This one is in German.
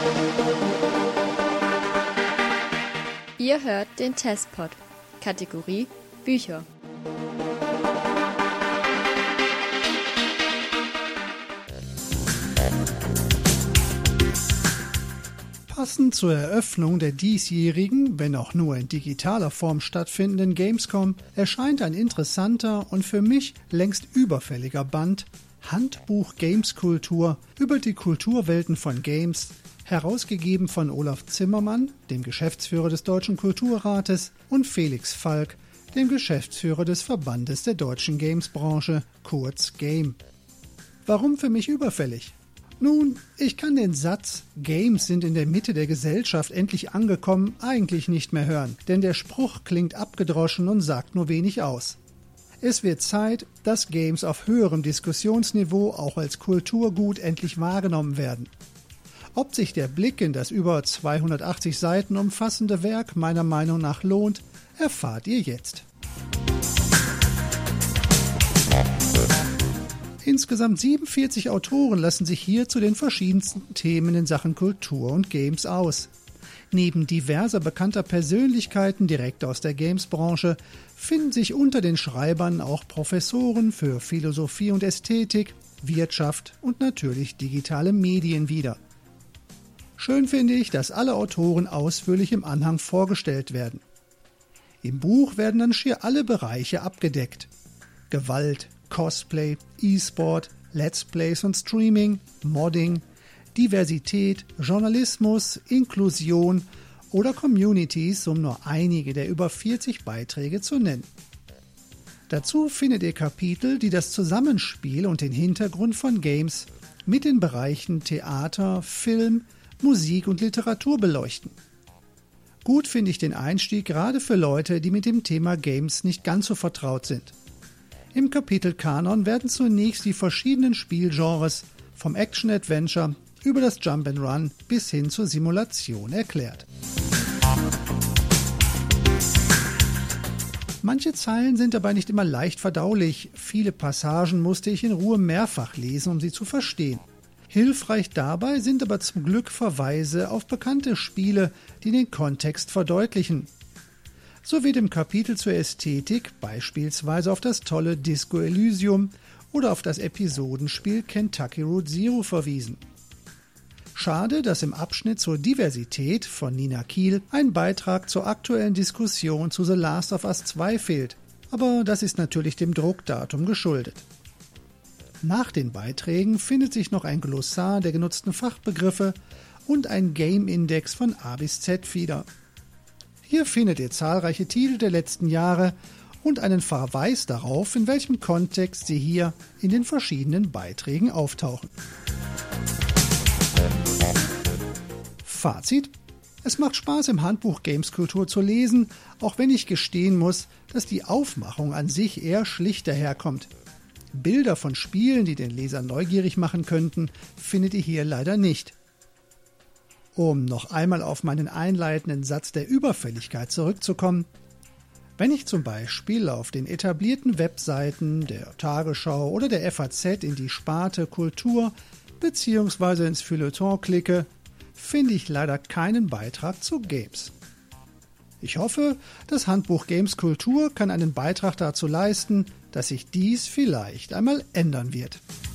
Ihr hört den Testpod, Kategorie Bücher. Passend zur Eröffnung der diesjährigen, wenn auch nur in digitaler Form stattfindenden Gamescom, erscheint ein interessanter und für mich längst überfälliger Band Handbuch Gameskultur über die Kulturwelten von Games, herausgegeben von Olaf Zimmermann, dem Geschäftsführer des Deutschen Kulturrates, und Felix Falk, dem Geschäftsführer des Verbandes der deutschen Gamesbranche, kurz Game. Warum für mich überfällig? Nun, ich kann den Satz „Games sind in der Mitte der Gesellschaft endlich angekommen" eigentlich nicht mehr hören, denn der Spruch klingt abgedroschen und sagt nur wenig aus. Es wird Zeit, dass Games auf höherem Diskussionsniveau auch als Kulturgut endlich wahrgenommen werden. Ob sich der Blick in das über 280 Seiten umfassende Werk meiner Meinung nach lohnt, erfahrt ihr jetzt. Insgesamt 47 Autoren lassen sich hier zu den verschiedensten Themen in Sachen Kultur und Games aus. Neben diverser bekannter Persönlichkeiten direkt aus der Games-Branche finden sich unter den Schreibern auch Professoren für Philosophie und Ästhetik, Wirtschaft und natürlich digitale Medien wieder. Schön finde ich, dass alle Autoren ausführlich im Anhang vorgestellt werden. Im Buch werden dann schier alle Bereiche abgedeckt. Gewalt, Cosplay, E-Sport, Let's Plays und Streaming, Modding, Diversität, Journalismus, Inklusion oder Communities, um nur einige der über 40 Beiträge zu nennen. Dazu findet ihr Kapitel, die das Zusammenspiel und den Hintergrund von Games mit den Bereichen Theater, Film, Musik und Literatur beleuchten. Gut finde ich den Einstieg gerade für Leute, die mit dem Thema Games nicht ganz so vertraut sind. Im Kapitel Kanon werden zunächst die verschiedenen Spielgenres vom Action-Adventure über das Jump-and-Run bis hin zur Simulation erklärt. Manche Zeilen sind dabei nicht immer leicht verdaulich. Viele Passagen musste ich in Ruhe mehrfach lesen, um sie zu verstehen. Hilfreich dabei sind aber zum Glück Verweise auf bekannte Spiele, die den Kontext verdeutlichen. So wird im Kapitel zur Ästhetik beispielsweise auf das tolle Disco Elysium oder auf das Episodenspiel Kentucky Route Zero verwiesen. Schade, dass im Abschnitt zur Diversität von Nina Kiel ein Beitrag zur aktuellen Diskussion zu The Last of Us 2 fehlt, aber das ist natürlich dem Druckdatum geschuldet. Nach den Beiträgen findet sich noch ein Glossar der genutzten Fachbegriffe und ein Game-Index von A bis Z wieder. Hier findet ihr zahlreiche Titel der letzten Jahre und einen Verweis darauf, in welchem Kontext sie hier in den verschiedenen Beiträgen auftauchen. Fazit: Es macht Spaß, im Handbuch Gameskultur zu lesen, auch wenn ich gestehen muss, dass die Aufmachung an sich eher schlicht daherkommt. Bilder von Spielen, die den Leser neugierig machen könnten, findet ihr hier leider nicht. Um noch einmal auf meinen einleitenden Satz der Überfälligkeit zurückzukommen: Wenn ich zum Beispiel auf den etablierten Webseiten der Tagesschau oder der FAZ in die Sparte Kultur bzw. ins Feuilleton klicke, finde ich leider keinen Beitrag zu Games. Ich hoffe, das Handbuch Gameskultur kann einen Beitrag dazu leisten, dass sich dies vielleicht einmal ändern wird.